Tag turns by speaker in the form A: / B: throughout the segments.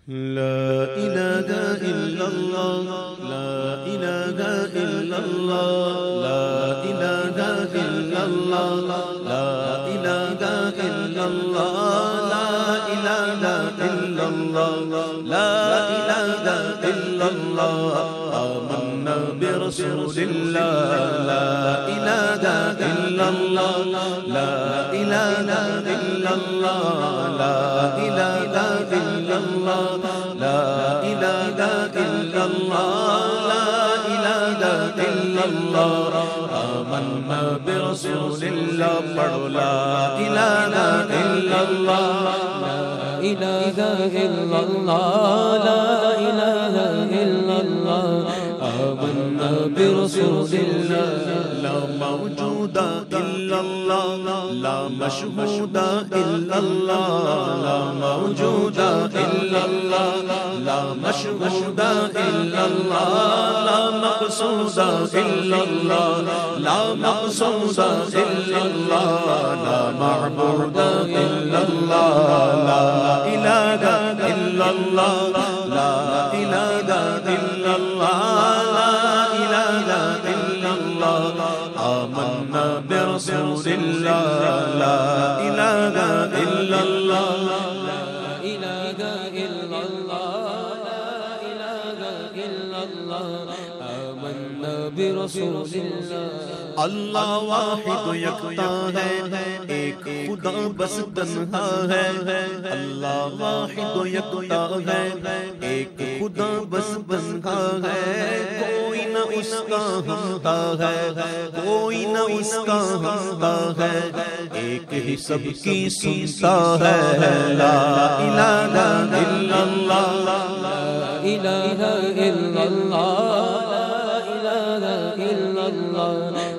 A: لا إله إلا الله لا إله إلا الله لا إله إلا الله لا إله إلا الله لا إله إلا الله لا إله إلا الله آمنا برسول الله لا إله إلا الله لا إله إلا الله لا إله إلا الله لا إله إلا الله لا إله إلا الله آمنا برسول الله پڑھو لا إله إلا الله
B: لا إله إلا الله لا إله إلا الله آمنا برسول الله
A: لا موجود إلا الله لا مشهود إلا الله لا موجود إلا الله لا مشهود إلا الله لا مقصود إلا الله لا مقصود إلا الله لا معبود إلا الله لا إله إلا الله لا إله إلا الله لا إله إلا الله آمنا برسول الله لا إله إلا الله
B: لا إله إلا الله لا إله إلا الله آمنا برسول الله
A: اللہ واحد یکتا ہے ایک خدا بس تنہا ہے اللہ واحد یکتا ہے ایک خدا بس تنہا ہے کوئی نہ اس کا ہمتا ہے کوئی نہ اس کا ہمتا ہے ایک ہی سب کی سنتا ہے لا الہ الا اللہ
B: لا إله إلا الله لا إله إلا الله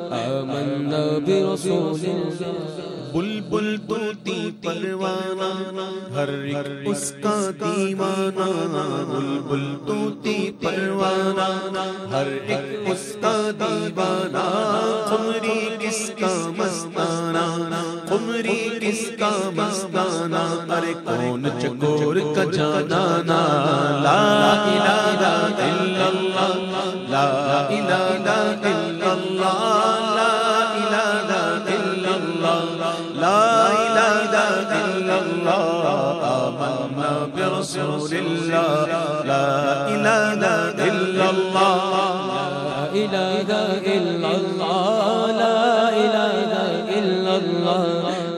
B: آمنا برسول الله
A: بلبل طوطی پروانہ ہر ایک اس کا دیوانہ بلبل طوطی پروانہ ہر ایک اس کا دیوانہ قمری کس کا مستانہ قمری کس کا مستانہ ارے کون چکور کا جانانا لا الہ الا اللہ لا الہ الا اللہ لا الہ الا اللہ لا إله إلا الله آمنا برسول الله لا إله إلا الله
B: لا إله إلا الله لا إله إلا الله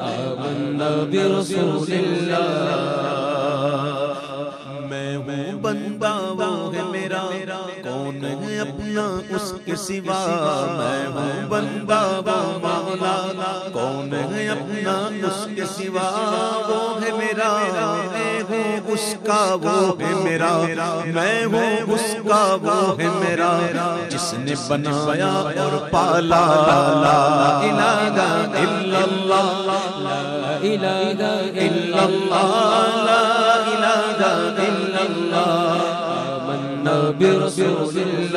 B: آمنا برسول الله
A: میں ہوں بندہ وہ ہے میرا کون ہے اپنا اس کے سوا میں ہوں بندہ وہ مولا کون ہے اپنا اس کے سوا وہ ہے میرا میں ہوں اس کا وہ ہے میرا میں ہوں اس کا وہ ہے میرا جس نے بنایا اور پالا لا الہ الا اللہ
B: لا إله إلا
A: اللہ لا الہ الا اللہ
B: آمنا برسول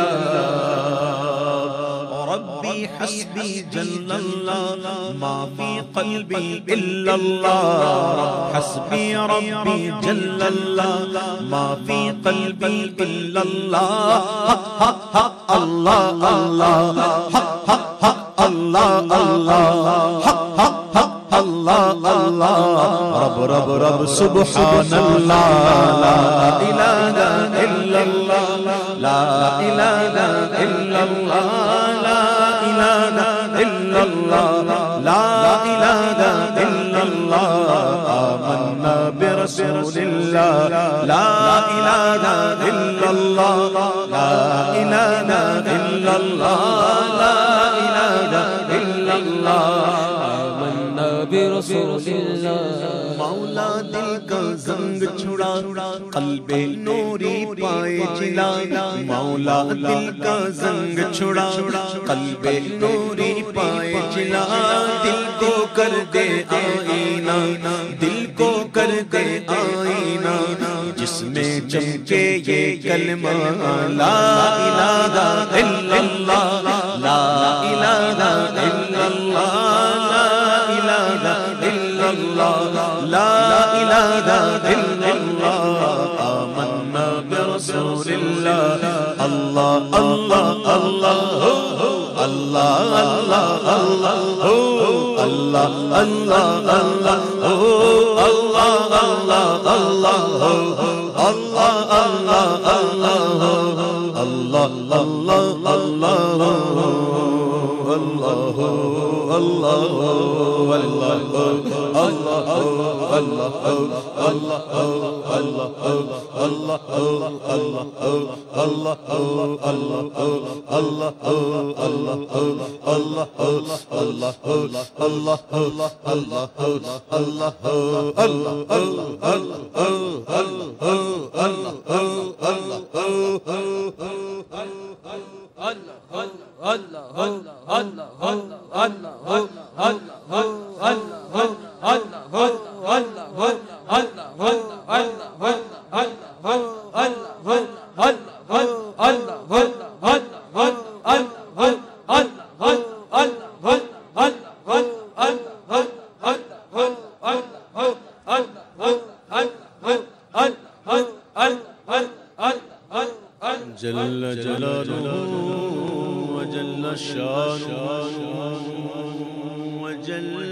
A: الله ربي حسبي جل الله ما في قلبي إلا الله حسبي ربي جل الله ما في قلبي إلا الله الله الله الله الله اللہ اللہ رب رب رب سبحان اللہ لا الہ الا اللہ لا الہ الا اللہ لا الہ الا اللہ لا الہ الا اللہ آمنا برسول اللہ لا الہ الا اللہ لا الہ الا اللہ لا الہ الا اللہ
B: برسول الله
A: مولا دل کا زنگ چھڑا قلب نوری پائے جلا مولا دل کا زنگ چھڑا قلب نوری پائے جلا دل کو کر دے آئینہ دل کو کر دے آئینہ جس میں چمکے یہ کلمہ لا الہ الا اللہ لا الہ الا اللہ لا إله إلا الله برسول الله الله الله الله الله الله الله الله الله جل جلاله وجل شانه وجل